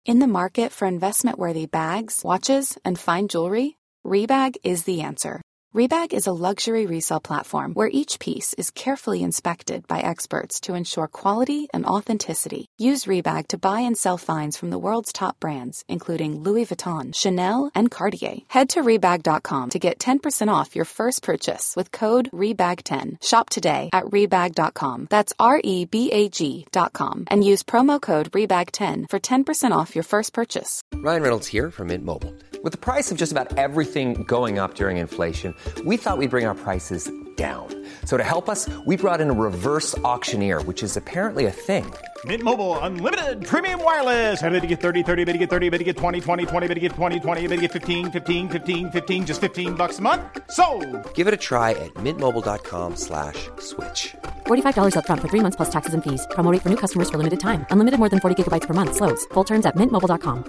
In the market for investment-worthy bags, watches, and fine jewelry, Rebag is the answer. Rebag is a luxury resale platform where each piece is carefully inspected by experts to ensure quality and authenticity. Use Rebag to buy and sell finds from the world's top brands, including Louis Vuitton, Chanel, and Cartier. Head to Rebag.com to get 10% off your first purchase with code REBAG10. Shop today at Rebag.com. That's REBAG.com. And use promo code REBAG10 for 10% off your first purchase. Ryan Reynolds here from Mint Mobile. With the price of just about everything going up during inflation, we thought we'd bring our prices down. So to help us, we brought in a reverse auctioneer, which is apparently a thing. Mint Mobile Unlimited Premium Wireless. How to get 30, 30, bit to get 30, bit to get 20, 20, 20, bit to get 20, 20, bit to get 15, 15, 15, 15, just $15 a month? Sold! Give it a try at mintmobile.com/switch. $45 up front for 3 months plus taxes and fees. Promo rate for new customers for limited time. Unlimited more than 40 gigabytes per month. Slows full terms at mintmobile.com.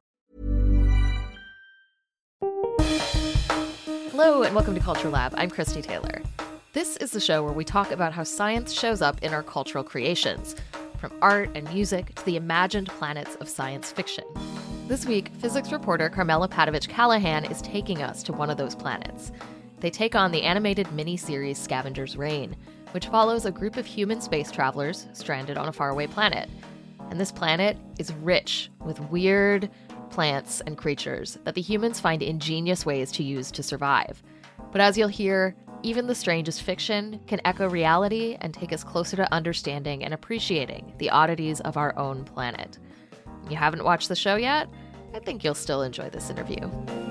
Hello and welcome to Culture Lab. I'm Christy Taylor. This is the show where we talk about how science shows up in our cultural creations, from art and music to the imagined planets of science fiction. This week, physics reporter Carmela Padovich-Callahan is taking us to one of those planets. They take on the animated mini-series Scavenger's Reign, which follows a group of human space travelers stranded on a faraway planet. And this planet is rich with weird plants and creatures that the humans find ingenious ways to use to survive. But as you'll hear, even the strangest fiction can echo reality and take us closer to understanding and appreciating the oddities of our own planet. If you haven't watched the show yet, I think you'll still enjoy this interview.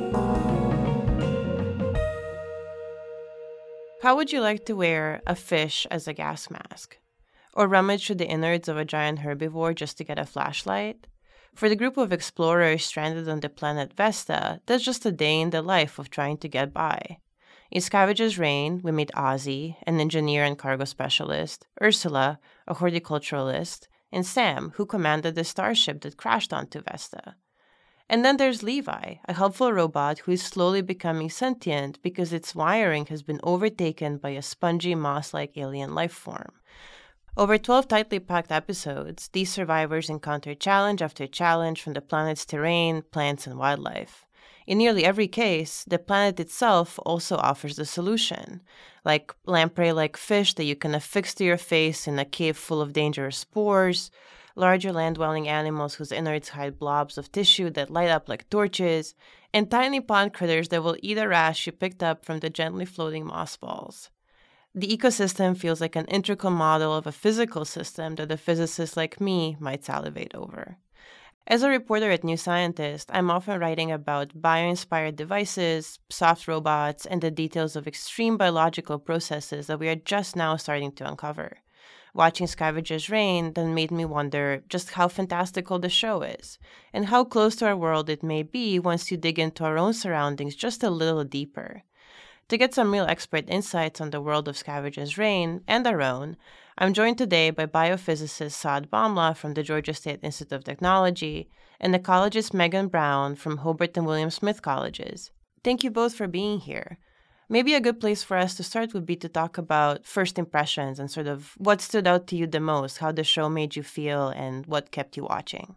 How would you like to wear a fish as a gas mask? Or rummage through the innards of a giant herbivore just to get a flashlight? For the group of explorers stranded on the planet Vesta, that's just a day in the life of trying to get by. In Scavenger's Reign, we meet Ozzy, an engineer and cargo specialist, Ursula, a horticulturalist, and Sam, who commanded the starship that crashed onto Vesta. And then there's Levi, a helpful robot who is slowly becoming sentient because its wiring has been overtaken by a spongy moss-like alien life form. Over 12 tightly packed episodes, these survivors encounter challenge after challenge from the planet's terrain, plants, and wildlife. In nearly every case, the planet itself also offers the solution, like lamprey-like fish that you can affix to your face in a cave full of dangerous spores, larger land-dwelling animals whose innards hide blobs of tissue that light up like torches, and tiny pond critters that will eat a rash you picked up from the gently floating moss balls. The ecosystem feels like an integral model of a physical system that a physicist like me might salivate over. As a reporter at New Scientist, I'm often writing about bio-inspired devices, soft robots, and the details of extreme biological processes that we are just now starting to uncover. Watching Scavenger's Reign then made me wonder just how fantastical the show is, and how close to our world it may be once you dig into our own surroundings just a little deeper. To get some real expert insights on the world of Scavenger's Reign and our own, I'm joined today by biophysicist Saad Bhamla from the Georgia State Institute of Technology and ecologist Megan Brown from Hobart and William Smith Colleges. Thank you both for being here. Maybe a good place for us to start would be to talk about first impressions and sort of what stood out to you the most, how the show made you feel, and what kept you watching.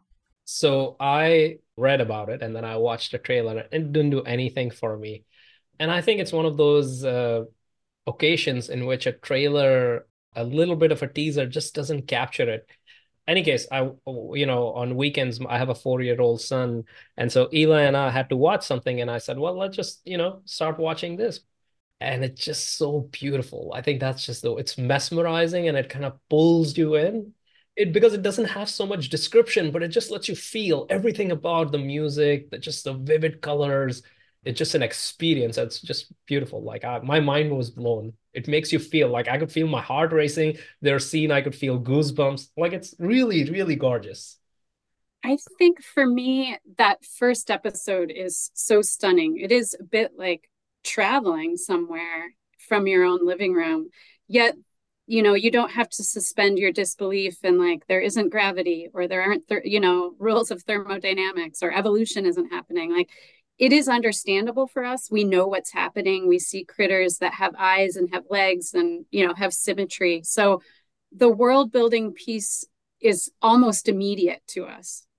So I read about it and then I watched the trailer and it didn't do anything for me. And I think it's one of those occasions in which a trailer, a little bit of a teaser just doesn't capture it. Any case, on weekends, I have a 4-year-old son. And so Eli and I had to watch something. And I said, well, let's just, start watching this. And it's just so beautiful. I think that's just it's mesmerizing and it kind of pulls you in. Because it doesn't have so much description, but it just lets you feel everything about the music, the vivid colors. It's just an experience. It's just beautiful. My mind was blown. It makes you feel like I could feel my heart racing. There's a scene I could feel goosebumps. It's really, really gorgeous. I think for me, that first episode is so stunning. It is a bit like traveling somewhere from your own living room. Yet, you don't have to suspend your disbelief and there isn't gravity or there aren't, rules of thermodynamics or evolution isn't happening. It is understandable for us. We know what's happening. We see critters that have eyes and have legs and, have symmetry. So the world building piece is almost immediate to us.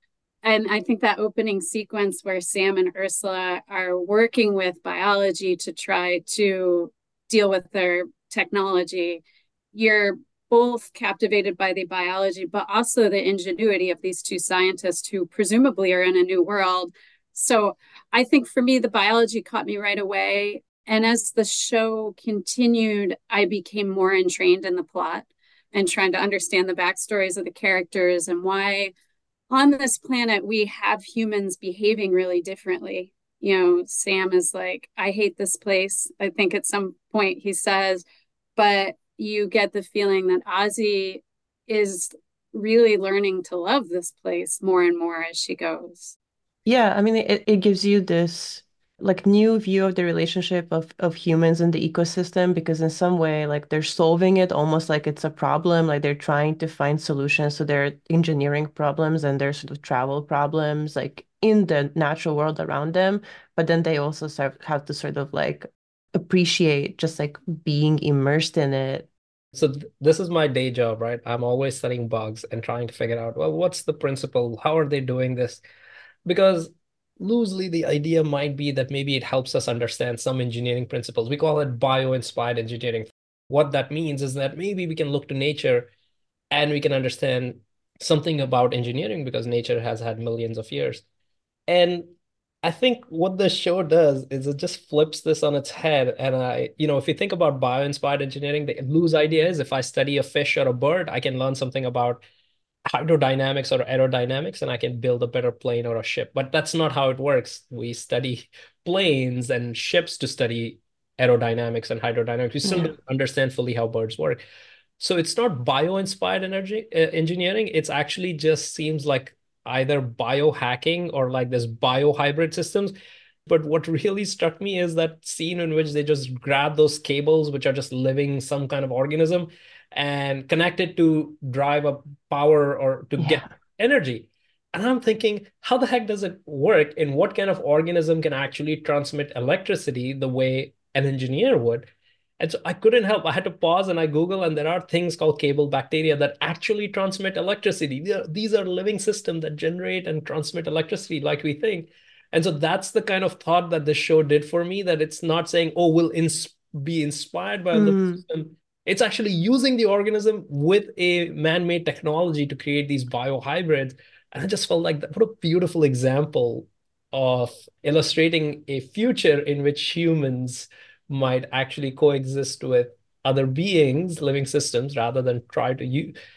And I think that opening sequence where Sam and Ursula are working with biology to try to deal with their technology, you're both captivated by the biology, but also the ingenuity of these two scientists who presumably are in a new world. So I think for me, the biology caught me right away. And as the show continued, I became more entrained in the plot and trying to understand the backstories of the characters and why on this planet we have humans behaving really differently. You know, Sam is like, I hate this place. I think at some point he says, but you get the feeling that Ozzy is really learning to love this place more and more as she goes. Yeah, I mean, it gives you this like new view of the relationship of humans and the ecosystem because in some way, like they're solving it almost like it's a problem, like they're trying to find solutions to their engineering problems and their sort of travel problems, like in the natural world around them. But then they also have to sort of like appreciate just like being immersed in it. So this is my day job, right? I'm always studying bugs and trying to figure out, well, what's the principle? How are they doing this? Because loosely, the idea might be that maybe it helps us understand some engineering principles. We call it bio-inspired engineering. What that means is that maybe we can look to nature and we can understand something about engineering because nature has had millions of years. And I think what the show does is it just flips this on its head. And if you think about bio-inspired engineering, the loose idea is if I study a fish or a bird, I can learn something about hydrodynamics or aerodynamics and I can build a better plane or a ship. But that's not how it works. We study planes and ships to study aerodynamics and hydrodynamics. We still don't understand fully how birds work. So it's not bio-inspired engineering. It's actually just seems like either biohacking or like this biohybrid systems. But what really struck me is that scene in which they just grab those cables, which are just living some kind of organism, and connect it to drive a power or to get energy. And I'm thinking, how the heck does it work? And what kind of organism can actually transmit electricity the way an engineer would? And so I couldn't help. I had to pause and I Google, and there are things called cable bacteria that actually transmit electricity. These are living systems that generate and transmit electricity like we think. And so that's the kind of thought that this show did for me, that it's not saying, oh, we'll be inspired by a living system. It's actually using the organism with a man-made technology to create these biohybrids. And I just felt like that, what a beautiful example of illustrating a future in which humans might actually coexist with other beings, living systems, rather than try to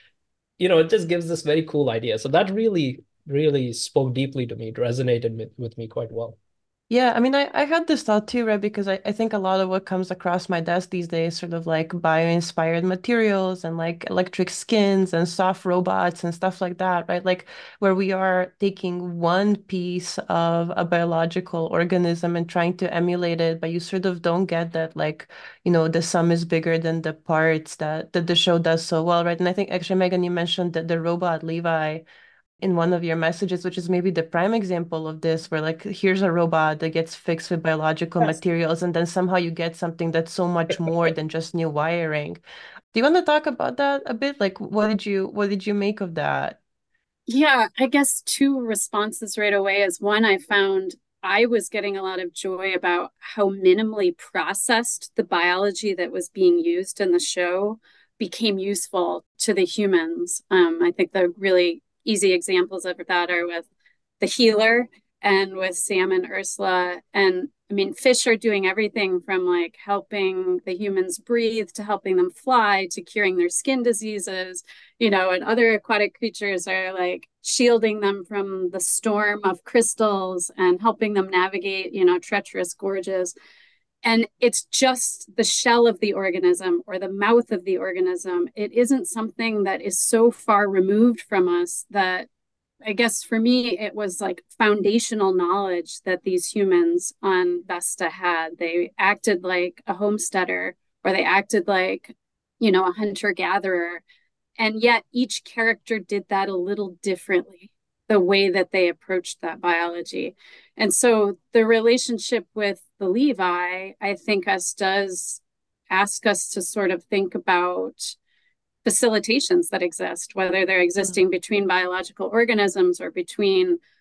it just gives this very cool idea. So that really, really spoke deeply to me. It resonated with me quite well. Yeah, I mean, I had this thought too, right? Because I think a lot of what comes across my desk these days, sort of like bio-inspired materials and like electric skins and soft robots and stuff like that, right? Like where we are taking one piece of a biological organism and trying to emulate it, but you sort of don't get that, like, the sum is bigger than the parts that the show does so well, right? And I think actually, Megan, you mentioned that the robot Levi in one of your messages, which is maybe the prime example of this, where like here's a robot that gets fixed with biological materials, and then somehow you get something that's so much more than just new wiring. Do you want to talk about that a bit? Like, what did you make of that? Yeah, I guess two responses right away is one, I found I was getting a lot of joy about how minimally processed the biology that was being used in the show became useful to the humans. I think the really easy examples of that are with the healer and with Sam and Ursula. And I mean, fish are doing everything from like helping the humans breathe to helping them fly to curing their skin diseases, and other aquatic creatures are like shielding them from the storm of crystals and helping them navigate, treacherous gorges. And it's just the shell of the organism or the mouth of the organism. It isn't something that is so far removed from us that I guess for me, it was like foundational knowledge that these humans on Vesta had. They acted like a homesteader or they acted like, a hunter gatherer. And yet each character did that a little differently, the way that they approached that biology. And so the relationship with the Levi, I think does ask us to sort of think about facilitations that exist, whether they're existing between biological organisms or between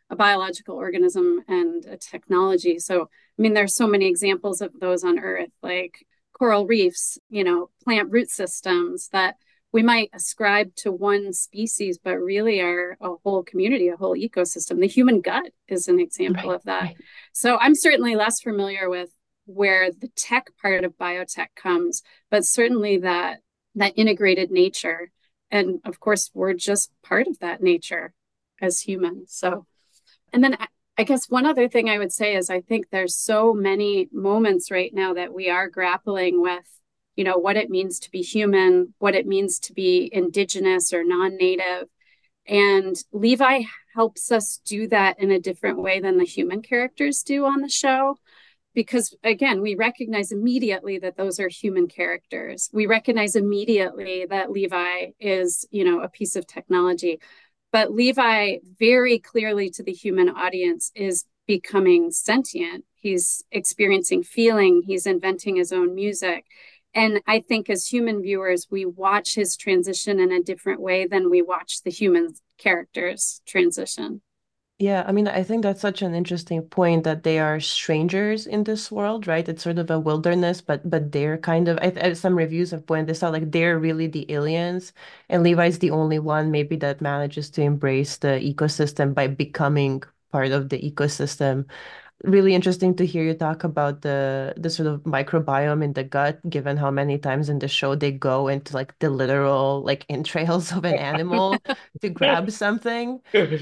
a biological organism and a technology. So, I mean, there's so many examples of those on Earth, like coral reefs, plant root systems that we might ascribe to one species, but really are a whole community, a whole ecosystem. The human gut is an example of that. So I'm certainly less familiar with where the tech part of biotech comes, but certainly that integrated nature. And of course, we're just part of that nature as humans. So, and then I guess one other thing I would say is I think there's so many moments right now that we are grappling with, what it means to be human, what it means to be indigenous or non-native. And Levi helps us do that in a different way than the human characters do on the show. Because again, we recognize immediately that those are human characters. We recognize immediately that Levi is, a piece of technology. But Levi very clearly to the human audience is becoming sentient. He's experiencing feeling. He's inventing his own music. And I think as human viewers, we watch his transition in a different way than we watch the human characters transition. Yeah, I mean, I think that's such an interesting point that they are strangers in this world, right? It's sort of a wilderness, but they're kind of some reviews have pointed this out, like they're really the aliens, and Levi's the only one maybe that manages to embrace the ecosystem by becoming part of the ecosystem. Really interesting to hear you talk about the sort of microbiome in the gut, given how many times in the show they go into like the literal like entrails of an animal to grab something.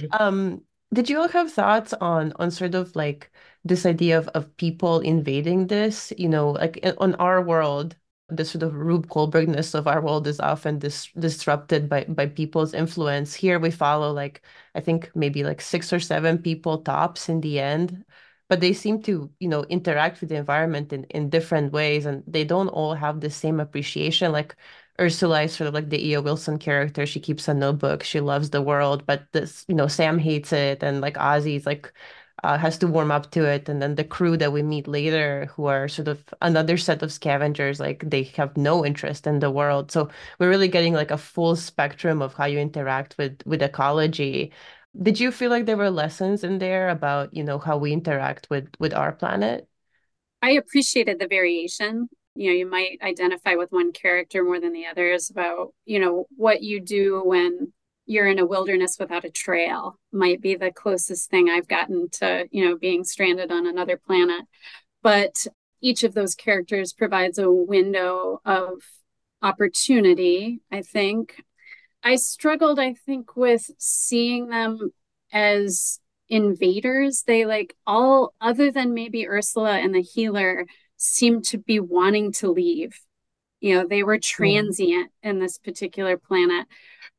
Did you all have thoughts on sort of like this idea of people invading this? Like on our world, the sort of Rube Goldbergness of our world is often disrupted by people's influence. Here we follow like I think maybe like 6 or 7 people tops in the end, but they seem to, interact with the environment in different ways, and they don't all have the same appreciation. Like Ursula is sort of like the E.O. Wilson character. She keeps a notebook. She loves the world, but Sam hates it, and like Ozzy's like has to warm up to it. And then the crew that we meet later, who are sort of another set of scavengers, like they have no interest in the world. So we're really getting like a full spectrum of how you interact with ecology. Did you feel like there were lessons in there about, how we interact with our planet? I appreciated the variation. You might identify with one character more than the others about, what you do when you're in a wilderness without a trail might be the closest thing I've gotten to, being stranded on another planet. But each of those characters provides a window of opportunity, I think. I struggled, I think, with seeing them as invaders. They like all other than maybe Ursula and the healer seemed to be wanting to leave. They were transient in this particular planet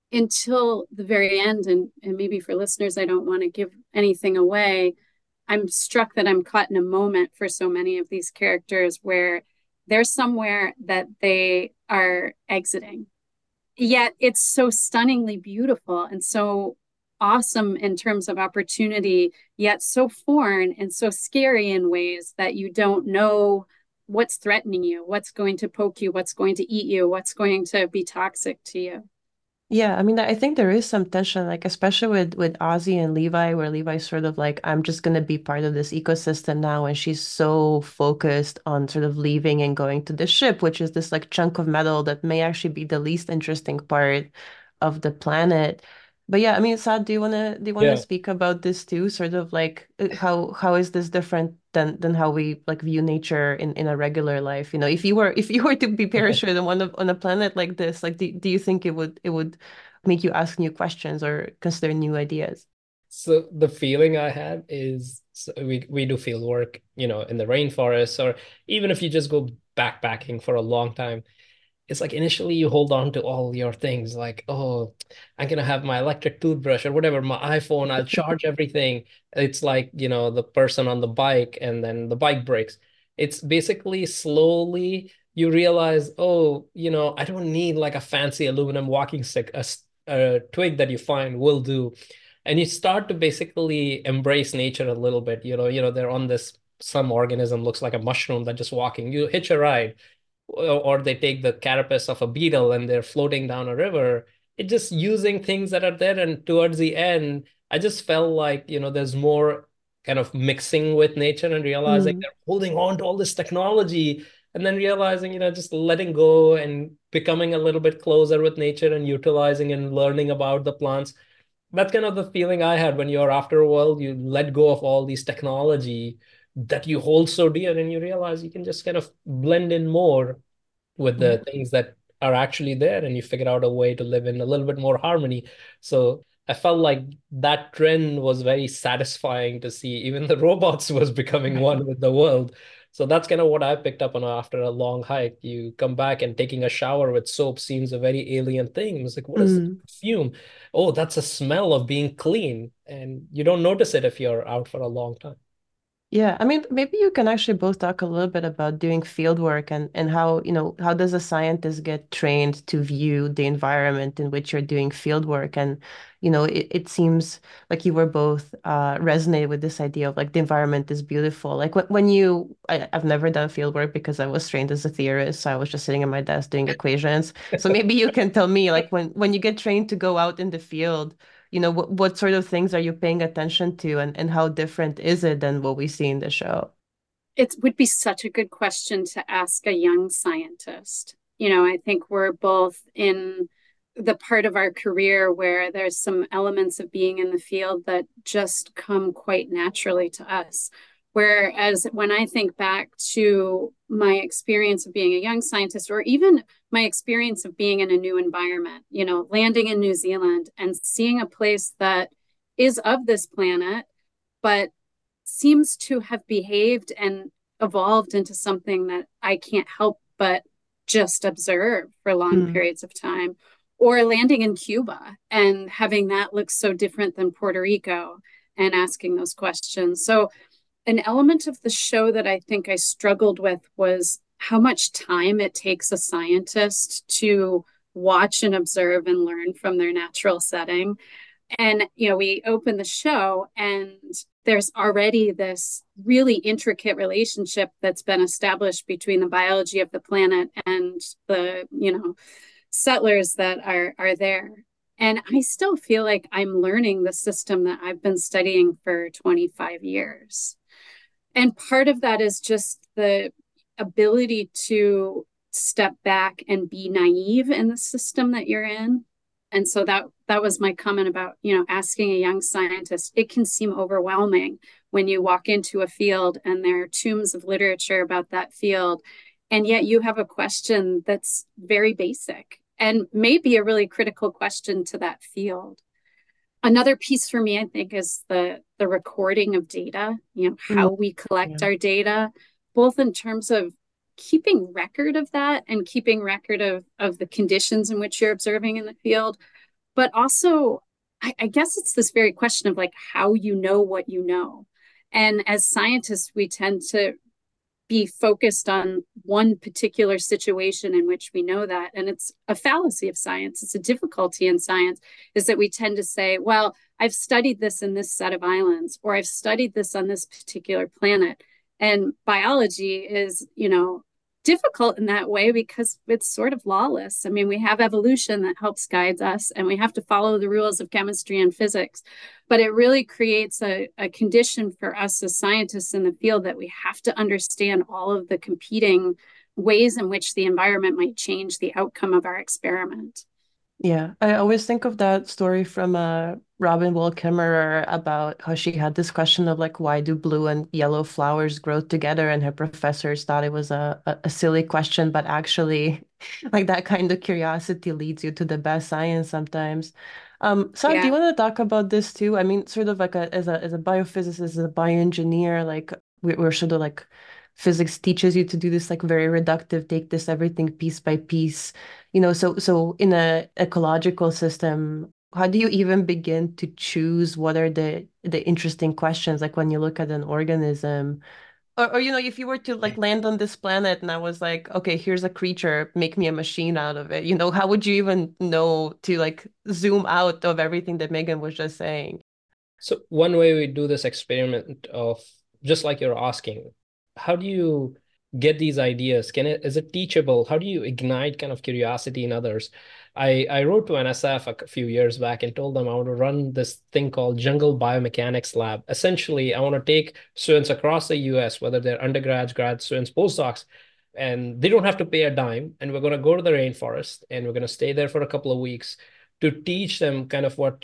until the very end. And maybe for listeners, I don't want to give anything away. I'm struck that I'm caught in a moment for so many of these characters where they're somewhere that they are exiting. Yet it's so stunningly beautiful and so awesome in terms of opportunity, yet so foreign and so scary in ways that you don't know what's threatening you, what's going to poke you, what's going to eat you, what's going to be toxic to you. Yeah, I mean, I think there is some tension, like especially with Ozzy and Levi, where Levi's sort of like, I'm just gonna be part of this ecosystem now, and she's so focused on sort of leaving and going to the ship, which is this like chunk of metal that may actually be the least interesting part of the planet. But yeah, I mean, Saad, do you wanna Yeah. speak about this too? Sort of like how is this different than how we like view nature in a regular life? If you were to be parachuted on a planet like this, like do you think it would make you ask new questions or consider new ideas? So the feeling I had is we do field work, in the rainforest, or even if you just go backpacking for a long time, it's like initially you hold on to all your things like, oh, I'm gonna have my electric toothbrush or whatever, my iPhone, I'll charge everything. It's like, the person on the bike and then the bike breaks. It's basically slowly you realize, oh, I don't need like a fancy aluminum walking stick. A twig that you find will do. And you start to basically embrace nature a little bit. They're on this, some organism looks like a mushroom that just walking. You hitch a ride, or they take the carapace of a beetle and they're floating down a river. It's just using things that are there. And towards the end, I just felt like, there's more kind of mixing with nature and realizing Mm. they're holding on to all this technology and then realizing, just letting go and becoming a little bit closer with nature and utilizing and learning about the plants. That's kind of the feeling I had when you're after a while, you let go of all these technology that you hold so dear and you realize you can just kind of blend in more with Yeah. the things that are actually there and you figure out a way to live in a little bit more harmony. So I felt like that trend was very satisfying to see. Even the robots was becoming Right. one with the world. So that's kind of what I picked up on after a long hike. You come back and taking a shower with soap seems a very alien thing. It's like, what is this Mm. perfume? Oh, that's a smell of being clean. And you don't notice it if you're out for a long time. Yeah, I mean, maybe you can actually both talk a little bit about doing field work and how, how does a scientist get trained to view the environment in which you're doing field work? And, it seems like you were both resonate with this idea of like the environment is beautiful. Like I've never done field work because I was trained as a theorist, so I was just sitting at my desk doing equations. So maybe you can tell me, like when you get trained to go out in the field, what sort of things are you paying attention to and how different is it than what we see in the show? It would be such a good question to ask a young scientist. I think we're both in the part of our career where there's some elements of being in the field that just come quite naturally to us. Whereas when I think back to my experience of being a young scientist, or even my experience of being in a new environment, landing in New Zealand and seeing a place that is of this planet, but seems to have behaved and evolved into something that I can't help but just observe for long Mm. periods of time. Or landing in Cuba and having that look so different than Puerto Rico and asking those questions. So, an element of the show that I think I struggled with was how much time it takes a scientist to watch and observe and learn from their natural setting. And, we open the show and there's already this really intricate relationship that's been established between the biology of the planet and the, settlers that are there. And I still feel like I'm learning the system that I've been studying for 25 years. And part of that is just the ability to step back and be naive in the system that you're in. And so that was my comment about, asking a young scientist. It can seem overwhelming when you walk into a field and there are tombs of literature about that field, and yet you have a question that's very basic and maybe a really critical question to that field. Another piece for me, I think, is the recording of data, Mm. how we collect Yeah. our data, both in terms of keeping record of that and keeping record of the conditions in which you're observing in the field, but also I guess it's this very question of like how you know what you know. And as scientists, we tend to be focused on one particular situation in which we know that. And it's a fallacy of science. It's a difficulty in science is that we tend to say, well, I've studied this in this set of islands, or I've studied this on this particular planet. And biology is, difficult in that way because it's sort of lawless. I mean, we have evolution that helps guide us, and we have to follow the rules of chemistry and physics. But it really creates a condition for us as scientists in the field that we have to understand all of the competing ways in which the environment might change the outcome of our experiment. Yeah, I always think of that story from Robin Wall Kimmerer about how she had this question of like, why do blue and yellow flowers grow together? And her professors thought it was a silly question, but actually, like that kind of curiosity leads you to the best science sometimes. Sam, do you Yeah. want to talk about this too? I mean, sort of like as a biophysicist, as a bioengineer, like we're sort of like physics teaches you to do this like very reductive, take this everything piece by piece. So in a ecological system, how do you even begin to choose what are the interesting questions? Like when you look at an organism, or if you were to like land on this planet and I was like, okay, here's a creature, make me a machine out of it. How would you even know to like zoom out of everything that Megan was just saying? So one way we do this experiment of just like you're asking, how do you get these ideas? Is it teachable? How do you ignite kind of curiosity in others? I wrote to NSF a few years back and told them I want to run this thing called Jungle Biomechanics Lab. Essentially, I want to take students across the US, whether they're undergrads, grad students, postdocs, and they don't have to pay a dime. And we're going to go to the rainforest and we're going to stay there for a couple of weeks to teach them kind of what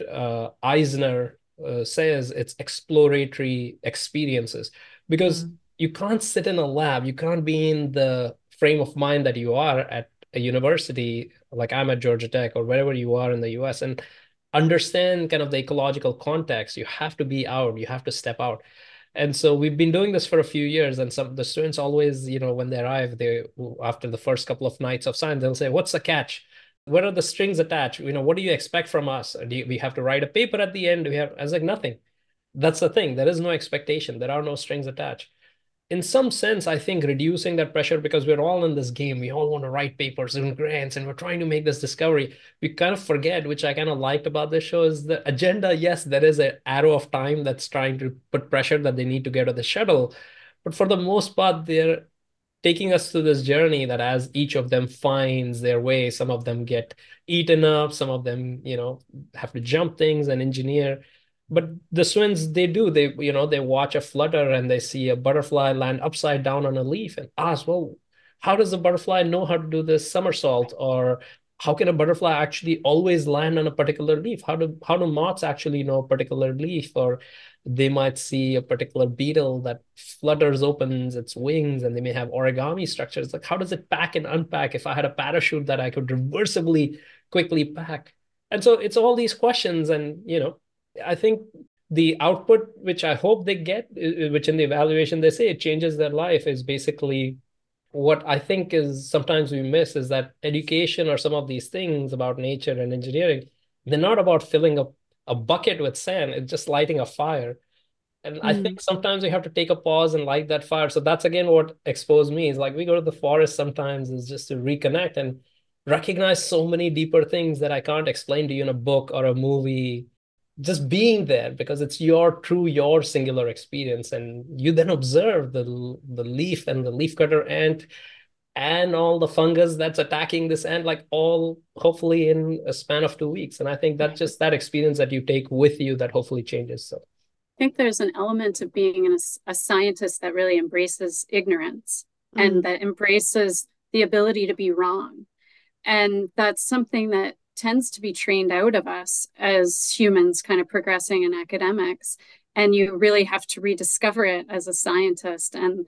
Eisner says, it's exploratory experiences. Because you can't sit in a lab, you can't be in the frame of mind that you are at a university, like I'm at Georgia Tech or wherever you are in the US, and understand kind of the ecological context. You have to be out, you have to step out. And so we've been doing this for a few years, and some the students always, when they arrive, after the first couple of nights of science, they'll say, "What's the catch? What are the strings attached? What do you expect from us? We have to write a paper at the end? I was like, nothing. That's the thing. There is no expectation. There are no strings attached." In some sense, I think reducing that pressure, because we're all in this game, we all want to write papers and grants, and we're trying to make this discovery. We kind of forget, which I kind of liked about this show, is the agenda. Yes, there is an arrow of time that's trying to put pressure that they need to get to the shuttle. But for the most part, they're taking us through this journey that as each of them finds their way, some of them get eaten up, some of them, have to jump things and engineer. But the students, they watch a flutter and they see a butterfly land upside down on a leaf and ask, well, how does the butterfly know how to do this somersault? Or how can a butterfly actually always land on a particular leaf? How do moths actually know a particular leaf? Or they might see a particular beetle that flutters, opens its wings, and they may have origami structures. Like, how does it pack and unpack if I had a parachute that I could reversibly quickly pack? And so it's all these questions, and, I think the output, which I hope they get, which in the evaluation they say it changes their life, is basically what I think is sometimes we miss, is that education or some of these things about nature and engineering, they're not about filling up a bucket with sand. It's just lighting a fire. And I think sometimes we have to take a pause and light that fire. So that's, again, what exposed me is, like, we go to the forest sometimes is just to reconnect and recognize so many deeper things that I can't explain to you in a book or a movie. Just being there, because it's your singular experience, and you then observe the leaf and the leafcutter ant and all the fungus that's attacking this ant, like, all hopefully in a span of 2 weeks. And I think that's just that experience that you take with you that hopefully changes. So I think there's an element of being a scientist that really embraces ignorance and that embraces the ability to be wrong. And that's something that tends to be trained out of us as humans kind of progressing in academics. And you really have to rediscover it as a scientist. And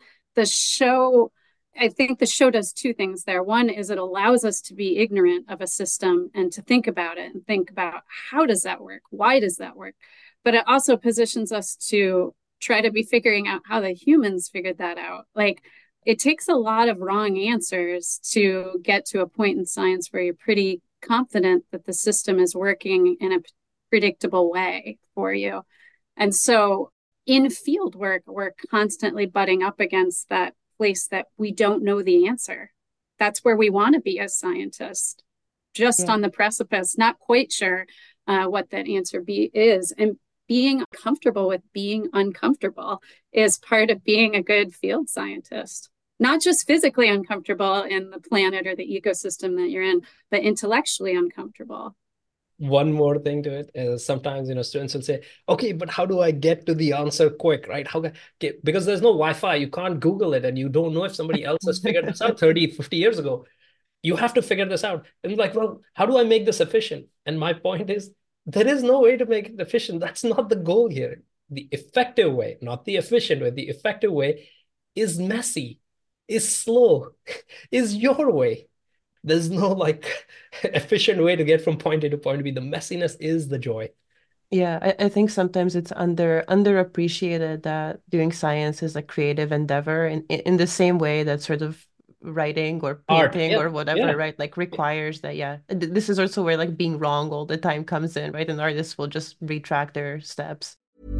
I think the show does two things there. One is it allows us to be ignorant of a system and to think about it and think about, how does that work? Why does that work? But it also positions us to try to be figuring out how the humans figured that out. Like, it takes a lot of wrong answers to get to a point in science where you're pretty confident that the system is working in a predictable way for you. And so in field work, we're constantly butting up against that place that we don't know the answer. That's where we want to be as scientists, just on the precipice, not quite sure what that answer is. And being comfortable with being uncomfortable is part of being a good field scientist. Not just physically uncomfortable in the planet or the ecosystem that you're in, but intellectually uncomfortable. One more thing to it is sometimes, students will say, okay, but how do I get to the answer quick, right? Because there's no Wi-Fi, you can't Google it, and you don't know if somebody else has figured this out 30, 50 years ago. You have to figure this out. And you're like, well, how do I make this efficient? And my point is, there is no way to make it efficient. That's not the goal here. The effective way, not the efficient way, the effective way is messy, is slow, is your way. There's no efficient way to get from point A to point B. The messiness is the joy. Yeah, I think sometimes it's underappreciated that doing science is a creative endeavor in the same way that sort of writing or painting or whatever, right? Like requires that, This is also where being wrong all the time comes in, right? And artists will just retract their steps.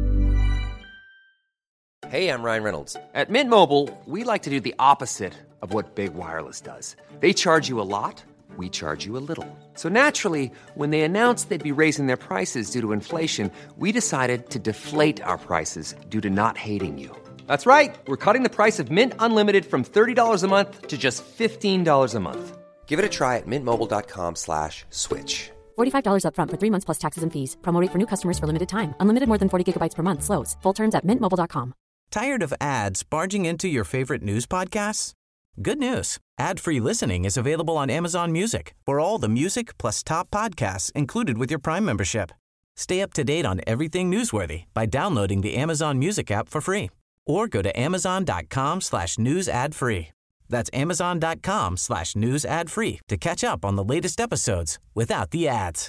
Hey, I'm Ryan Reynolds. At Mint Mobile, we like to do the opposite of what Big Wireless does. They charge you a lot, we charge you a little. So naturally, when they announced they'd be raising their prices due to inflation, we decided to deflate our prices due to not hating you. That's right. We're cutting the price of Mint Unlimited from $30 a month to just $15 a month. Give it a try at mintmobile.com/switch. $45 upfront for 3 months plus taxes and fees. Promo rate for new customers for limited time. Unlimited more than 40 gigabytes per month slows. Full terms at mintmobile.com. Tired of ads barging into your favorite news podcasts? Good news. Ad-free listening is available on Amazon Music for all the music plus top podcasts included with your Prime membership. Stay up to date on everything newsworthy by downloading the Amazon Music app for free or go to amazon.com/news ad free. That's amazon.com/news ad free to catch up on the latest episodes without the ads.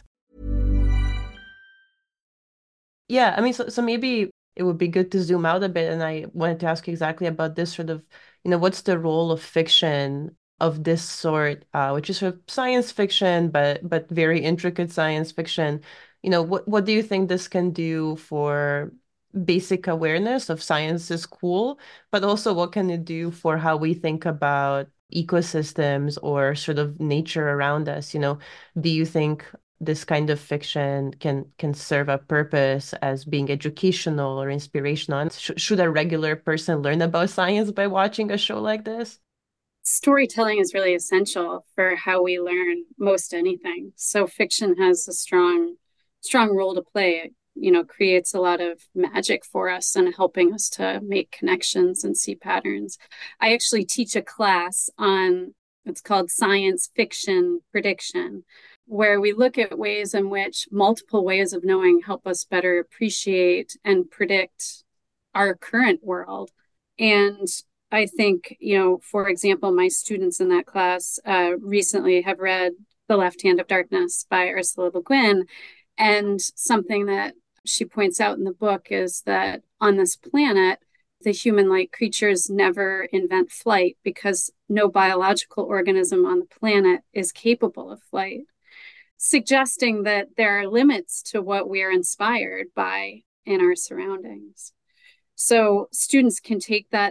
Yeah, I mean, so maybe it would be good to zoom out a bit. And I wanted to ask exactly about this sort of, what's the role of fiction of this sort, which is sort of science fiction, but very intricate science fiction. What do you think this can do for basic awareness of science is cool, but also what can it do for how we think about ecosystems or sort of nature around us? Do you think this kind of fiction can serve a purpose as being educational or inspirational? And should a regular person learn about science by watching a show like this? Storytelling is really essential for how we learn most anything. So fiction has a strong role to play. It creates a lot of magic for us and helping us to make connections and see patterns. I actually teach a class on, it's called Science Fiction Prediction, where we look at ways in which multiple ways of knowing help us better appreciate and predict our current world. And I think, for example, my students in that class recently have read The Left Hand of Darkness by Ursula Le Guin. And something that she points out in the book is that on this planet, the human-like creatures never invent flight because no biological organism on the planet is capable of flight, suggesting that there are limits to what we are inspired by in our surroundings. So students can take that,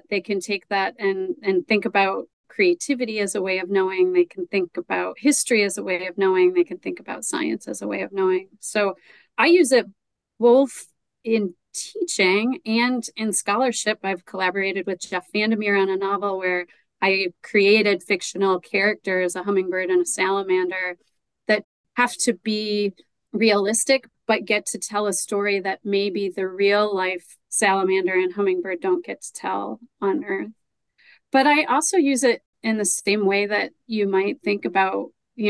and think about creativity as a way of knowing. They can think about history as a way of knowing. They can think about science as a way of knowing. So I use it both in teaching and in scholarship. I've collaborated with Jeff Vandermeer on a novel where I created fictional characters, a hummingbird and a salamander, that have to be realistic, but get to tell a story that maybe the real life salamander and hummingbird don't get to tell on Earth. But I also use it in the same way that you might think about,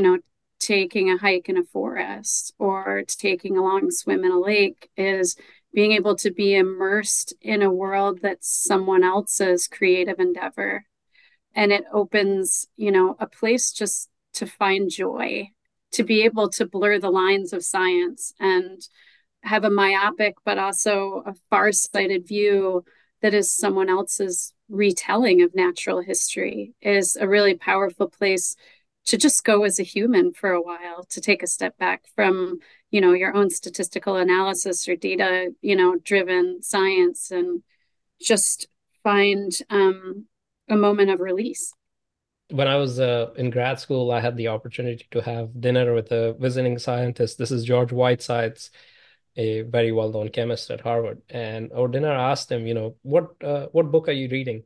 taking a hike in a forest or taking a long swim in a lake, is being able to be immersed in a world that's someone else's creative endeavor. And it opens, a place just to find joy, to be able to blur the lines of science and have a myopic, but also a far-sighted view that is someone else's retelling of natural history, is a really powerful place to just go as a human for a while, to take a step back from, your own statistical analysis or data, driven science, and just find a moment of release. When I was in grad school, I had the opportunity to have dinner with a visiting scientist. This is George Whitesides, a very well-known chemist at Harvard. And over dinner, I asked him, what book are you reading?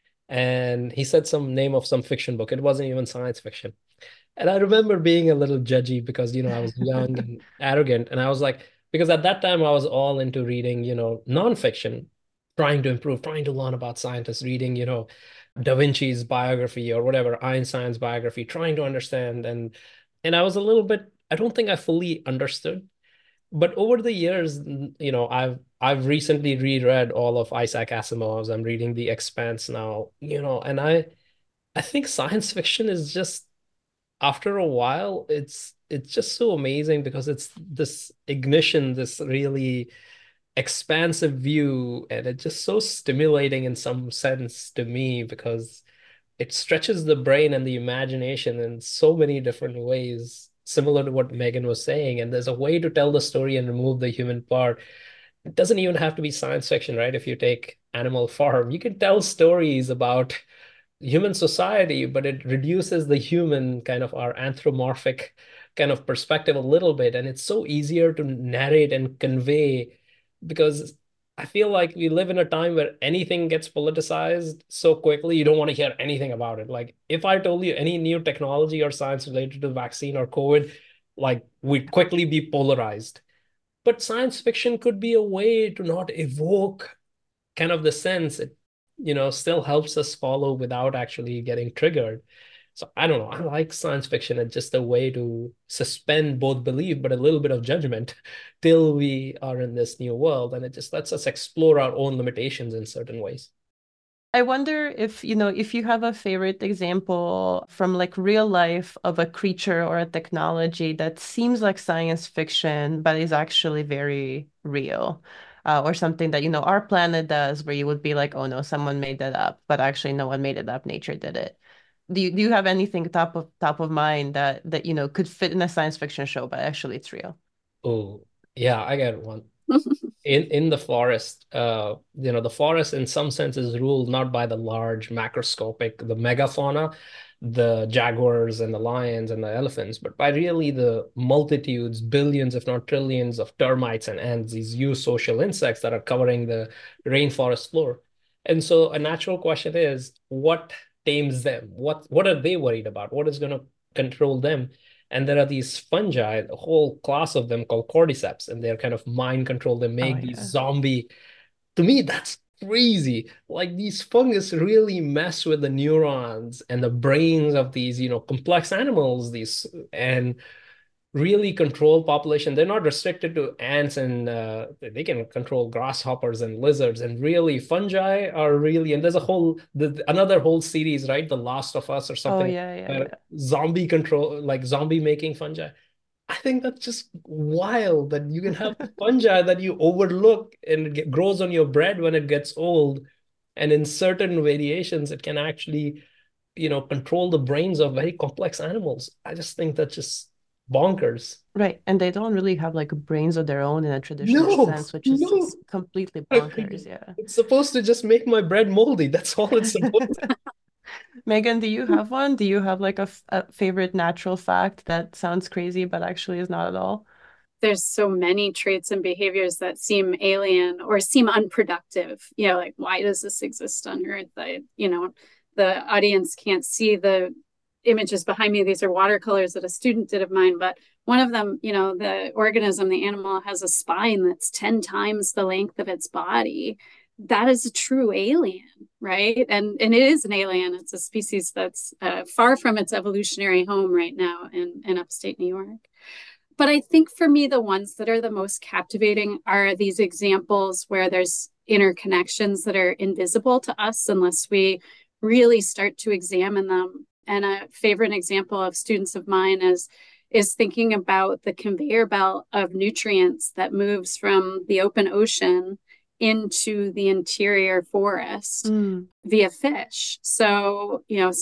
And he said some name of some fiction book. It wasn't even science fiction. And I remember being a little judgy because, I was young and arrogant. And I was like, because at that time I was all into reading, nonfiction, trying to improve, trying to learn about scientists, reading, Da Vinci's biography or whatever, Einstein's biography, trying to understand. And I was a little bit, I don't think I fully understood. But over the years, I've recently reread all of Isaac Asimov's. I'm reading The Expanse now, and I think science fiction is just, after a while, it's just so amazing because it's this ignition, this really expansive view, and it's just so stimulating in some sense to me because it stretches the brain and the imagination in so many different ways, similar to what Megan was saying. And there's a way to tell the story and remove the human part. It doesn't even have to be science fiction, right? If you take Animal Farm, you can tell stories about human society, but it reduces the human, kind of our anthropomorphic kind of perspective a little bit. And it's so easier to narrate and convey because I feel like we live in a time where anything gets politicized so quickly, you don't want to hear anything about it. Like if I told you any new technology or science related to vaccine or COVID, like we'd quickly be polarized. But science fiction could be a way to not evoke kind of the sense. It, still helps us follow without actually getting triggered. So I don't know. I like science fiction as just a way to suspend both belief, but a little bit of judgment till we are in this new world. And it just lets us explore our own limitations in certain ways. I wonder if you have a favorite example from like real life of a creature or a technology that seems like science fiction, but is actually very real. Or something that, our planet does where you would be like, oh no, someone made that up, but actually no one made it up. Nature did it. Do you have anything top of mind that could fit in a science fiction show, but actually it's real? Oh, yeah, I got one. In the forest, the forest in some sense is ruled not by the large macroscopic, the megafauna, the jaguars and the lions and the elephants, but by really the multitudes, billions, if not trillions of termites and ants, these eusocial insects that are covering the rainforest floor. And so a natural question is, what tames them? What are they worried about? What is going to control them? And there are these fungi, a whole class of them called cordyceps, and they're kind of mind control. They make these zombie. To me, that's crazy. Like these fungus really mess with the neurons and the brains of these, complex animals, and really control population. They're not restricted to ants, and they can control grasshoppers and lizards, and really fungi are really, and there's another whole series, right? The Last of Us or something. Zombie control, like zombie making fungi. I think that's just wild that you can have fungi that you overlook and it grows on your bread when it gets old. And in certain variations, it can actually, control the brains of very complex animals. I just think that's just bonkers. Right. And they don't really have like brains of their own in a traditional sense, which is just completely bonkers. Yeah. It's supposed to just make my bread moldy. That's all it's supposed to. Megan, do you have one? Do you have like a favorite natural fact that sounds crazy, but actually is not at all? There's so many traits and behaviors that seem alien or seem unproductive. Like why does this exist on Earth? The audience can't see the images behind me. These are watercolors that a student did of mine, but one of them, the organism, the animal has a spine that's 10 times the length of its body. That is a true alien, right? And it is an alien. It's a species that's far from its evolutionary home right now in upstate New York. But I think for me, the ones that are the most captivating are these examples where there's interconnections that are invisible to us unless we really start to examine them. And a favorite example of students of mine is thinking about the conveyor belt of nutrients that moves from the open ocean into the interior forest via fish. So,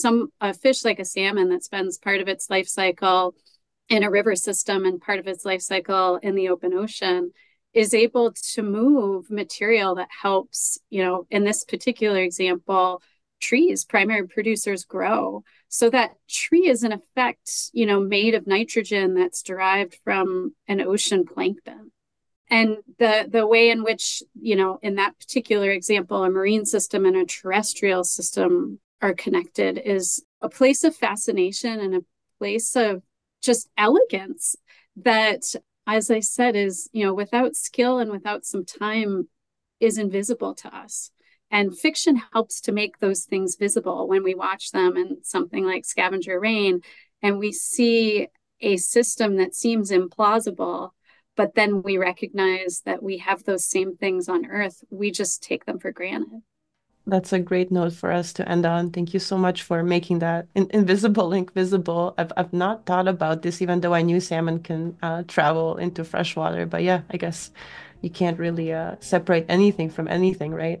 a fish like a salmon that spends part of its life cycle in a river system and part of its life cycle in the open ocean is able to move material that helps, in this particular example, trees, primary producers grow. So that tree is in effect, made of nitrogen that's derived from an ocean plankton. And the way in which, in that particular example, a marine system and a terrestrial system are connected is a place of fascination and a place of just elegance that, as I said, is, without skill and without some time is invisible to us. And fiction helps to make those things visible when we watch them in something like Scavenger Rain, and we see a system that seems implausible, but then we recognize that we have those same things on Earth. We just take them for granted. That's a great note for us to end on. Thank you so much for making that invisible link visible. I've not thought about this, even though I knew salmon can travel into freshwater. But yeah, I guess you can't really separate anything from anything, right?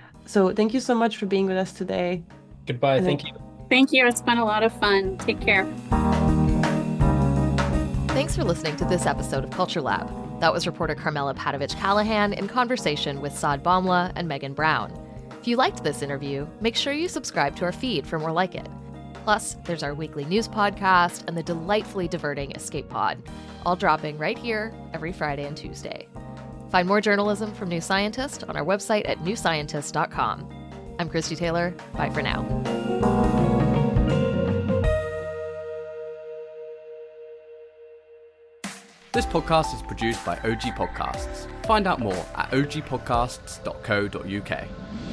So thank you so much for being with us today. Goodbye. Thank you. Thank you. It's been a lot of fun. Take care. Thanks for listening to this episode of Culture Lab. That was reporter Carmela Padovich-Callahan in conversation with Saad Bhamla and Megan Brown. If you liked this interview, make sure you subscribe to our feed for more like it. Plus, there's our weekly news podcast and the delightfully diverting Escape Pod, all dropping right here every Friday and Tuesday. Find more journalism from New Scientist on our website at newscientist.com. I'm Christy Taylor. Bye for now. This podcast is produced by OG Podcasts. Find out more at ogpodcasts.co.uk.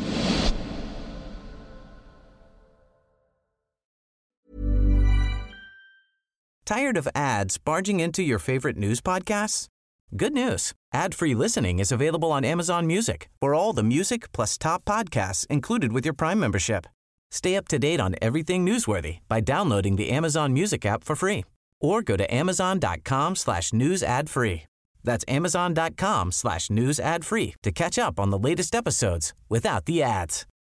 Tired of ads barging into your favorite news podcasts? Good news. Ad-free listening is available on Amazon Music for all the music plus top podcasts included with your Prime membership. Stay up to date on everything newsworthy by downloading the Amazon Music app for free or go to amazon.com/news ad free. That's amazon.com/news ad free to catch up on the latest episodes without the ads.